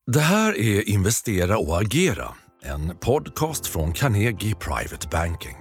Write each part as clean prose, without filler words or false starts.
Det här är Investera och agera, en podcast från Carnegie Private Banking.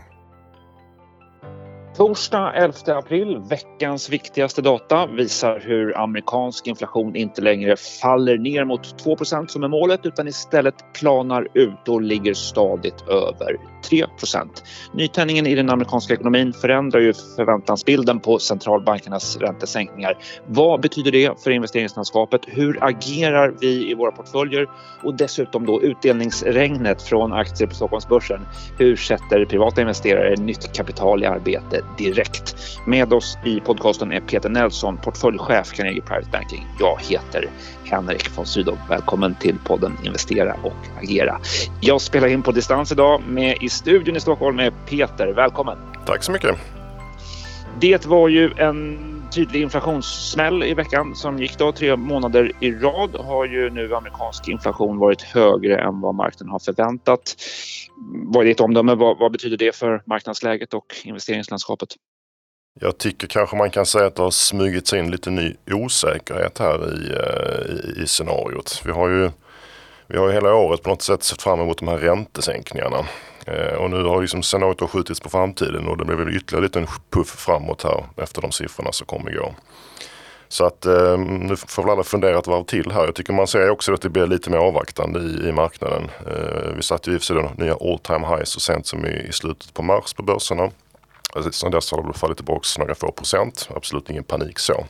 Torsdag 11 april, veckans viktigaste data, visar hur amerikansk inflation inte längre faller ner mot 2% som är målet utan istället planar ut och ligger stadigt över 3%. Nytändningen i den amerikanska ekonomin förändrar ju förväntansbilden på centralbankernas räntesänkningar. Vad betyder det för investeringslandskapet? Hur agerar vi i våra portföljer? Och dessutom då utdelningsregnet från aktier på Stockholmsbörsen. Hur sätter privata investerare nytt kapital i arbete direkt? Med oss i podcasten är Peter Nelson, portföljchef Carnegie Private Banking. Jag heter Henrik von Sydow. Välkommen till podden Investera och agera. Jag spelar in på distans idag med i studion i Stockholm med Peter. Välkommen. Tack så mycket. Det var ju en tydlig inflationssmäll i veckan som gick då 3 månader i rad. Har ju nu amerikansk inflation varit högre än vad marknaden har förväntat. Vad är ditt omdöme? Vad betyder det för marknadsläget och investeringslandskapet? Jag tycker kanske man kan säga att det har smugits in lite ny osäkerhet här i scenariot. Vi har ju hela året på något sätt sett fram emot de här räntesänkningarna. Och nu har liksom scenariot skjutits på framtiden och det blev väl ytterligare lite en puff framåt här efter de siffrorna som kom igår. Så att nu får väl alla fundera ett varv till här. Jag tycker man ser också att det blir lite mer avvaktande i marknaden. Vi satt ju i och för sig nya all time highs så sent som i slutet på mars på börserna. Sen dess har det fallit tillbaka några få procent. Absolut ingen panik så.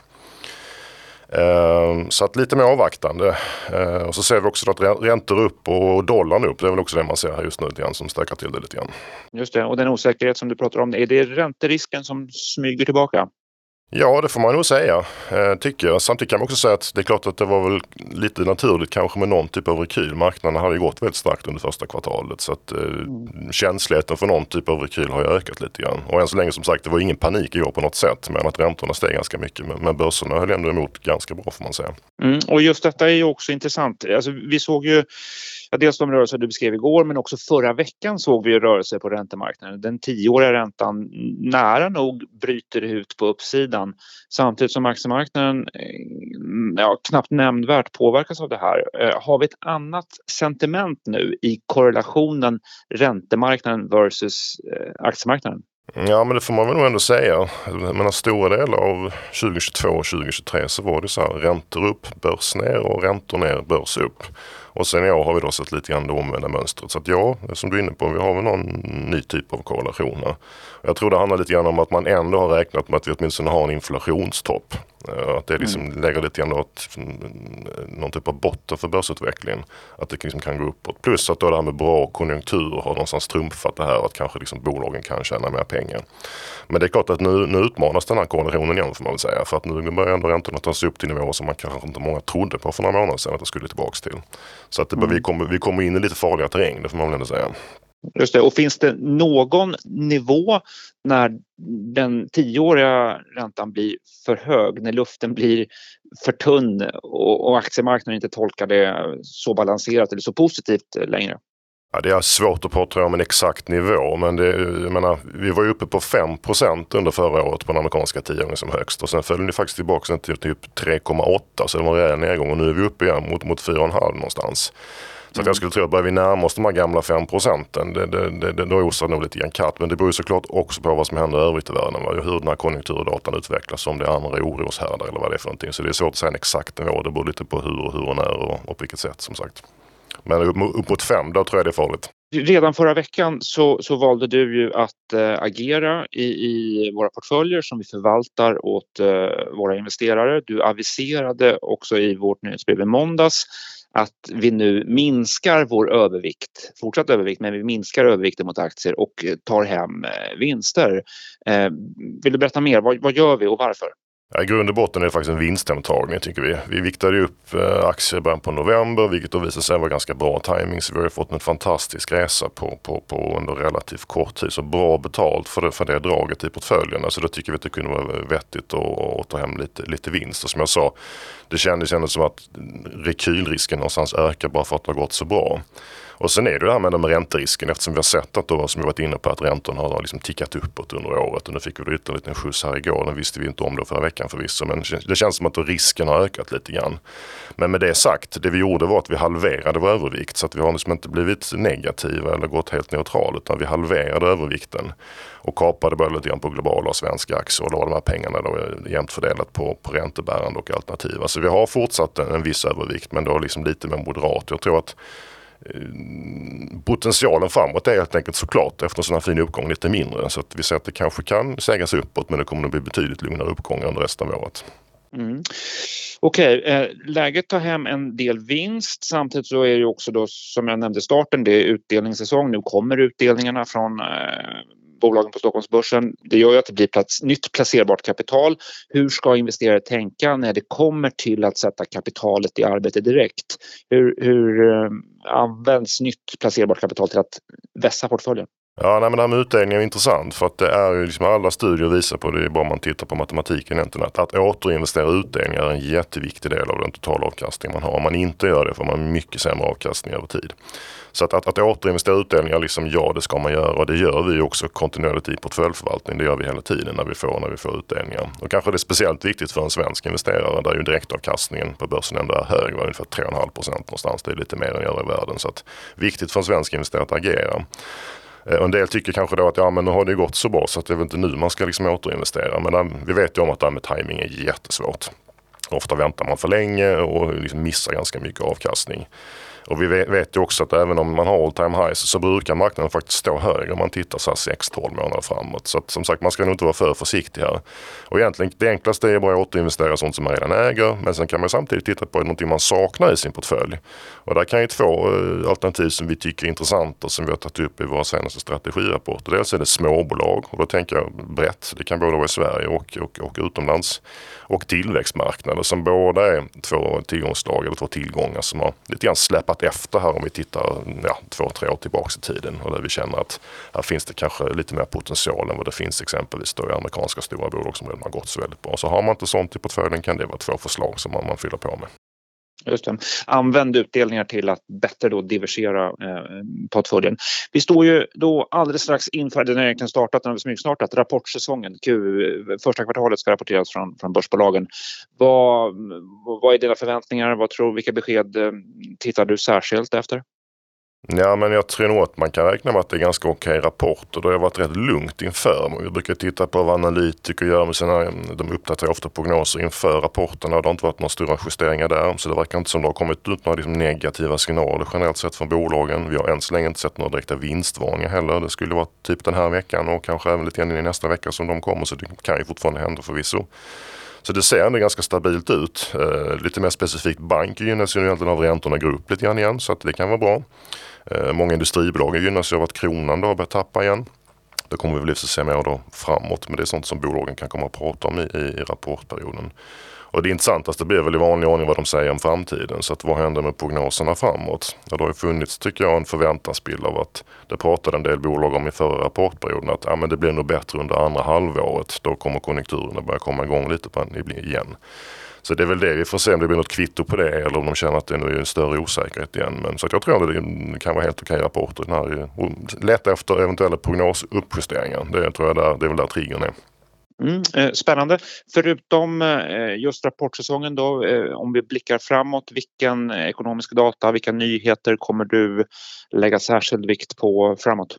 Så att lite mer avvaktande. Och så ser vi också att räntor upp och dollarn upp. Det är väl också det man ser här just nu lite grann som stökar till det lite grann. Just det, och den osäkerhet som du pratar om, är det ränterisken som smyger tillbaka? Ja, det får man nog säga, tycker jag. Samtidigt kan man också säga att det är klart att det var väl lite naturligt kanske med någon typ av rekyl. Marknaden hade ju gått väldigt starkt under första kvartalet så att känsligheten för någon typ av rekyl har ju ökat lite grann. Och än så länge som sagt, det var ingen panik igår på något sätt men att räntorna steg ganska mycket. Men börserna höll ändå emot ganska bra får man säga. Och just detta är ju också intressant. Alltså, vi såg ju dels de rörelser du beskrev igår men också förra veckan såg vi rörelser på räntemarknaden. Den 10-åriga räntan nära nog bryter ut på uppsidan samtidigt som aktiemarknaden knappt nämnvärt påverkas av det här. Har vi ett annat sentiment nu i korrelationen räntemarknaden versus aktiemarknaden? Ja, men det får man väl nog ändå säga. Men stora delar av 2022 och 2023 så var det så här räntor upp, börs ner och räntor ner, börs upp. Och sen i år har vi då sett lite grann det omvända mönstret. Så att ja, som du är inne på, vi har väl någon ny typ av korrelationer. Jag tror det handlar lite grann om att man ändå har räknat med att vi åtminstone har en inflationstopp. Att det liksom lägger lite grann åt någon typ av botten för börsutvecklingen. Att det liksom kan gå uppåt. Plus att då det här med bra konjunkturer har någonstans trumfat det här att kanske liksom bolagen kan tjäna mer pengar. Men det är klart att nu utmanas den här korrelationen igen får man väl säga. För att nu börjar ändå räntorna ta sig upp till nivåer som man kanske inte många trodde på för några månader sedan att det skulle tillbaka till. Så att vi kommer in i lite farliga terräng, det får man väl ändå säga. Just det, och finns det någon nivå när den 10-åriga räntan blir för hög, när luften blir för tunn och aktiemarknaden inte tolkar det så balanserat eller så positivt längre? Ja, det är svårt att påtala om en exakt nivå, men vi var ju uppe på 5% under förra året på den amerikanska 10-åringen som högst och sen följde det faktiskt tillbaka till typ 3,8 så det var en rejäl nedgång och nu är vi uppe igen mot 4,5 någonstans. Så att jag skulle tro att börjar vi närma oss de här gamla 5%, då osar nog lite grann katt. Men det beror ju såklart också på vad som händer övrigt i världen. Hur den här konjunkturdatan utvecklas, om det är andra oroshärdar eller vad det är för någonting. Så det är svårt att säga en exakt nivå. Det beror lite på hur och när och på vilket sätt som sagt. Men upp mot 5, då tror jag det är farligt. Redan förra veckan så valde du ju att agera i våra portföljer som vi förvaltar åt våra investerare. Du aviserade också i vårt nyhetsbrev i måndags att vi nu minskar vår fortsatt övervikt, men vi minskar övervikten mot aktier och tar hem vinster. Vill du berätta mer? Vad gör vi och varför? I grund och botten är det faktiskt en vinsthemtagning tycker vi. Vi viktade upp aktier i början på november, vilket då visade sig vara ganska bra timing. Så vi har fått en fantastisk resa på under relativt kort tid. Så bra betalt för det draget i portföljen. Så då tycker vi att det kunde vara vettigt att ta hem lite vinst. Och som jag sa, det kändes ändå som att rekylrisken någonstans ökar bara för att det har gått så bra. Och sen är det här med den ränterisken, eftersom vi har sett att då, som vi varit inne på, att räntorna har liksom tickat uppåt under året. Och nu fick vi då ytterligare en skjuts här igår, den visste vi inte om då förra veckan förvisso. Men det känns som att då risken har ökat lite grann. Men med det sagt, det vi gjorde var att vi halverade vår övervikt. Så att vi har liksom inte blivit negativa eller gått helt neutral, utan vi halverade övervikten. Och kapade bara lite grann på globala och svenska aktier. Och då var de här pengarna då jämnt fördelat på räntebärande och alternativa. Så vi har fortsatt en viss övervikt, men då liksom lite mer moderat. Jag tror att potentialen framåt är helt enkelt såklart efter en sån här fin uppgång lite mindre. Så att vi ser att det kanske kan sägas uppåt, men det kommer att bli betydligt lugnare uppgångar under resten av året. Okej, läget tar hem en del vinst. Samtidigt så är det också då, som jag nämnde i starten, det är utdelningssäsong. Nu kommer utdelningarna från bolagen på Stockholmsbörsen. Det gör ju att det blir nytt placerbart kapital. Hur ska investerare tänka när det kommer till att sätta kapitalet i arbete direkt? Hur används nytt placerbart kapital till att vässa portföljen? Ja, men det här med utdelning är intressant, för att det är ju liksom alla studier visar på, det är bara man tittar på matematiken egentligen, att återinvestera utdelning är en jätteviktig del av den totala avkastningen man har. Om man inte gör det får man mycket sämre avkastning över tid. Så att återinvestera utdelningar, liksom, ja, det ska man göra, och det gör vi också kontinuerligt i portföljförvaltning. Det gör vi hela tiden när vi får utdelningar. Och kanske det är speciellt viktigt för en svensk investerare där ju direktavkastningen på börsen ändå är hög, ungefär 3,5% någonstans. Det är lite mer än i övriga världen, så att viktigt för en svensk investerare att agera. Och en del tycker kanske då att men nu har det gått så bra så att det är väl inte nu man ska liksom återinvestera. Men vi vet ju om att det här med timing är jättesvårt. Ofta väntar man för länge och liksom missar ganska mycket avkastning. Och vi vet ju också att även om man har all time highs så brukar marknaden faktiskt stå högre om man tittar så här 6-12 månader framåt. Så att, som sagt, man ska nog inte vara för försiktig här. Och egentligen det enklaste är bara att återinvestera sånt som man redan äger. Men sen kan man samtidigt titta på någonting man saknar i sin portfölj. Och där kan ju två alternativ som vi tycker är intressanta och som vi har tagit upp i våra senaste strategirapporter. Dels är det småbolag, och då tänker jag brett. Det kan både vara i Sverige och utomlands. Och tillväxtmarknader som båda är två tillgångsslag eller två tillgångar som har lite grann släpat efter här om vi tittar 2-3 år tillbaka i tiden, och där vi känner att här finns det kanske lite mer potential än vad det finns exempelvis då i amerikanska stora bolag som redan har gått så väldigt bra. Så har man inte sånt i portföljen kan det vara två förslag som man fyller på med. Just det. Använd utdelningar till att bättre då diversifiera portföljen. Vi står ju då alldeles strax inför, den har egentligen startat, den har smygstartat, rapportsäsongen. Första kvartalet ska rapporteras från börsbolagen. Vad är dina förväntningar? Vilka besked tittar du särskilt efter? Ja, men jag tror nog att man kan räkna med att det är ganska okej rapporter. Det har varit rätt lugnt inför. Vi brukar titta på vad analytiker gör med sina, de uppdaterar ofta prognoser inför rapporterna, och det har inte varit några stora justeringar där. Så det verkar inte som det har kommit ut några liksom negativa signaler generellt sett från bolagen. Vi har än så länge inte sett några direkta vinstvarningar heller. Det skulle vara typ den här veckan och kanske även lite grann i nästa vecka som de kommer, så det kan ju fortfarande hända förvisso. Så det ser ändå ganska stabilt ut. Lite mer specifikt bank gynnas ju egentligen av räntorna går upp lite grann igen, så att det kan vara bra. Många industribolag gynnas ju av att kronan då har börjat tappa igen. Det kommer vi väl se mer då framåt, men det är sånt som bolagen kan komma att prata om i rapportperioden. Och det intressantaste blir väl i vanlig ordning vad de säger om framtiden. Så att vad händer med prognoserna framåt? Ja, det har ju funnits, tycker jag, en förväntansbild av att det pratade en del bolag om i förra rapportperioden att men det blir nog bättre under andra halvåret. Då kommer konjunkturerna börja komma igång lite på igen. Så det är väl det vi får se om det blir något kvitto på det, eller om de känner att det nu är en större osäkerhet igen. Men så att jag tror att det kan vara helt okej rapporter. Den här, leta efter eventuella prognosuppjusteringar. Det tror jag det är väl där triggern är. Spännande. Förutom just rapportsäsongen då, om vi blickar framåt, vilken ekonomisk data, vilka nyheter kommer du lägga särskild vikt på framåt?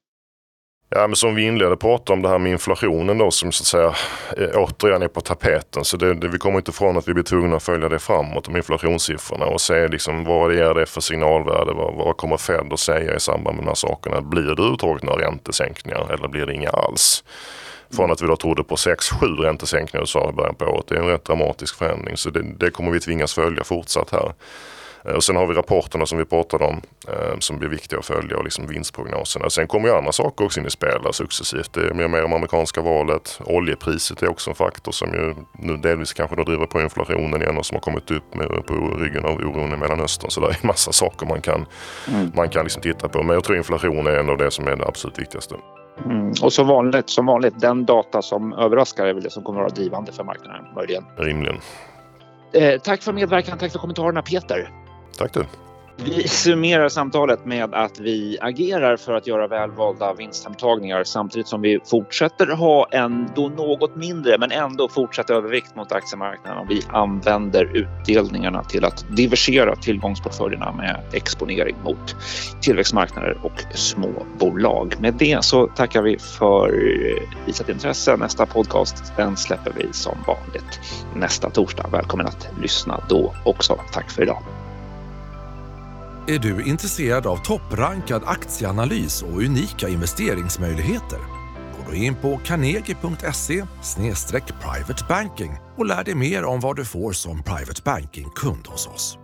Ja, men som vi inledde prata om det här med inflationen då, som så att säga återigen är på tapeten. Så vi kommer inte ifrån att vi blir tvungna att följa det framåt, de inflationssiffrorna, och se liksom vad det är det för signalvärde, vad kommer Fed att säga i samband med de här sakerna. Blir det överhuvudtaget några räntesänkningar eller blir det inga alls? Från att vi då trodde på 6-7 räntesänkningar så i början på året. Det är en rätt dramatisk förändring, så det kommer vi tvingas följa fortsatt här. Och sen har vi rapporterna som vi pratade om som blir viktiga att följa, och liksom vinstprognoserna. Sen kommer ju andra saker också in i spel successivt. Det är mer om amerikanska valet. Oljepriset är också en faktor som ju nu delvis kanske då driver på inflationen igen och som har kommit upp på ryggen av oron i Mellanöstern. Så det är en massa saker man kan liksom titta på. Men jag tror inflation är ändå det som är det absolut viktigaste. Och som vanligt, den data som överraskar är väl det som kommer att vara drivande för marknaden, möjligen. Rimligen. Tack för medverkan, tack för kommentarerna, Peter. Tack du. Vi summerar samtalet med att vi agerar för att göra välvalda vinsthemtagningar samtidigt som vi fortsätter ha en då något mindre men ändå fortsatt övervikt mot aktiemarknaden, och vi använder utdelningarna till att diversifiera tillgångsportföljerna med exponering mot tillväxtmarknader och små bolag. Med det så tackar vi för visat intresse. Nästa podcast, den släpper vi som vanligt nästa torsdag. Välkommen att lyssna då också. Tack för idag. Är du intresserad av topprankad aktieanalys och unika investeringsmöjligheter? Gå då in på carnegie.se/privatebanking och lär dig mer om vad du får som private banking-kund hos oss.